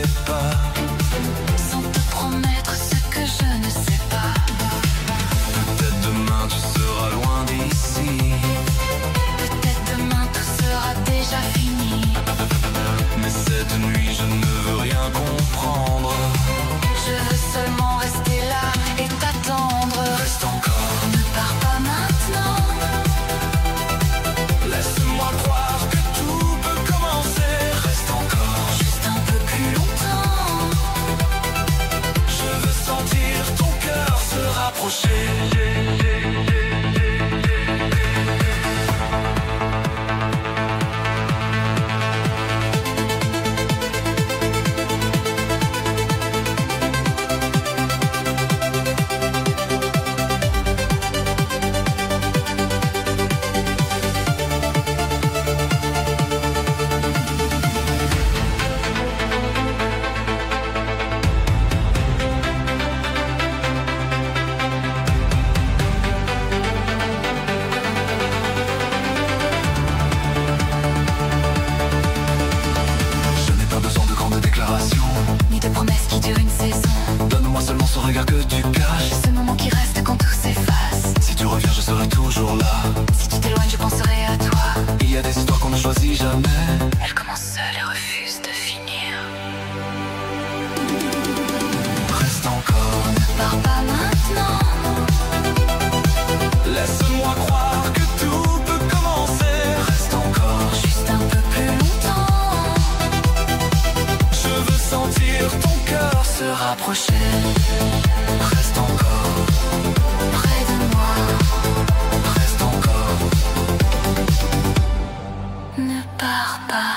pas. Sans te promettre ce que je ne sais pas. Peut-être demain tu seras loin d'ici. Peut-être demain tout sera déjà fini. Mais cette nuit je ne veux rien comprendre. Je veux seulement rester là et t'attendre. Reste encore, Ne pars pas maintenant. laisse-moi croire que tout peut commencer. Reste encore, Juste un peu plus longtemps. je veux sentir ton cœur se rapprocher. Je n'ai pas besoin de grandes déclarations. Ni de promesses qui durent une saison. Donne-moi seulement ce regard que tu caches. Ce moment qui reste quand tout s'efface. Si tu reviens, je serai toujours là. Si tu t'éloignes, je penserai à toi. Il y a des histoires qu'on ne choisit jamais. Elle commence seule et refuse de finir. Reste encore, Ne pars pas maintenant. laisse-moi croire que tout peut commencer. Reste encore, Juste un peu plus longtemps. je veux sentir ton cœur se rapprocher. Reste encore, Près de moi. reste encore. Ne pars pas.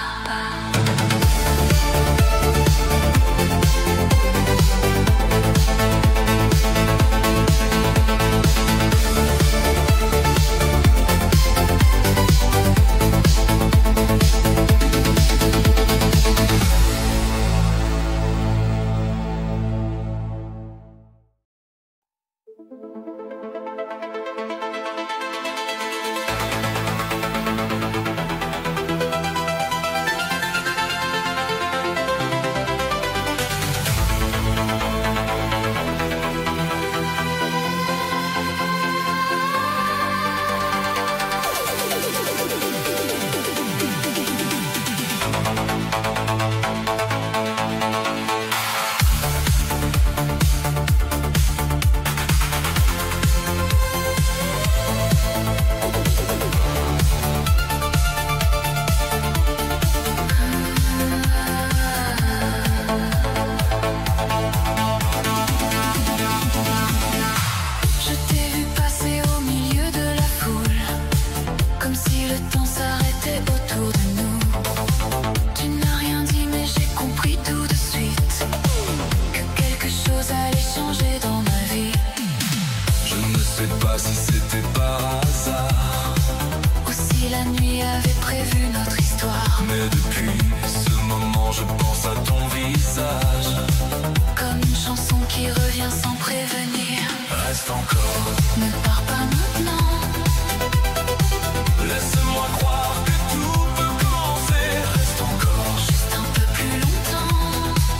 Je t'ai vu passer au milieu de la foule, comme si le temps s'arrêtait autour de nous. Tu n'as rien dit mais j'ai compris tout de suite que quelque chose allait changer dans ma vie. Je ne sais pas si c'était par hasard, Ou si la nuit avait prévu notre histoire. mais depuis ce moment je pense à ton visage. Comme une chanson qui revient sans prévenir. Reste encore, Ne pars pas maintenant. laisse-moi croire que tout peut commencer. Reste encore, Juste un peu plus longtemps.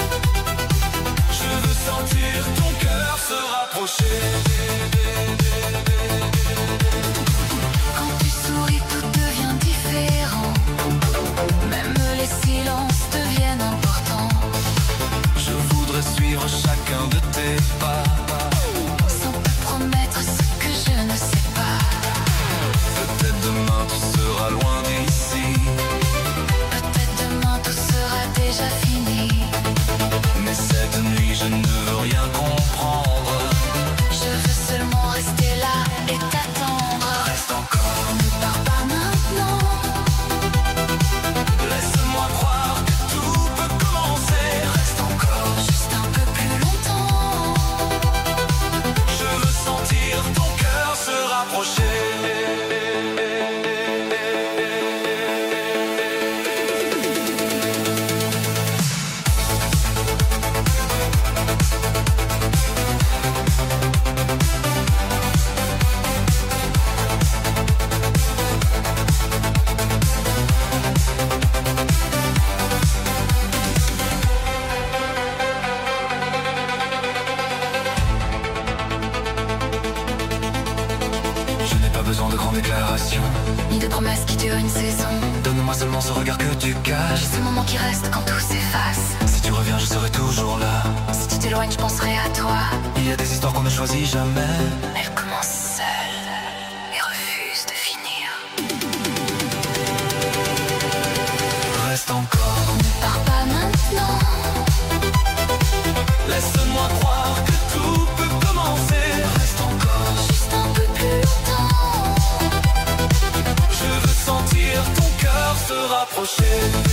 je veux sentir ton cœur se rapprocher. Quand tu souris, tout devient différent. Même les silences deviennent importants. Je voudrais suivre chacun de tes pas. Sans te promettre ni de promesses qui durent une saison. Donne-moi seulement ce regard que tu caches. J'ai ce moment qui reste quand tout s'efface. Si tu reviens, je serai toujours là. Si tu t'éloignes, je penserai à toi. Il y a des histoires qu'on ne choisit jamais. Elle commence seule et refuse de finir. Reste encore. Ne pars pas maintenant. Laisse-moi croire que tout peut commencer. Reste encore. Juste un peu plus longtemps. Je veux sentir ton cœur se rapprocher.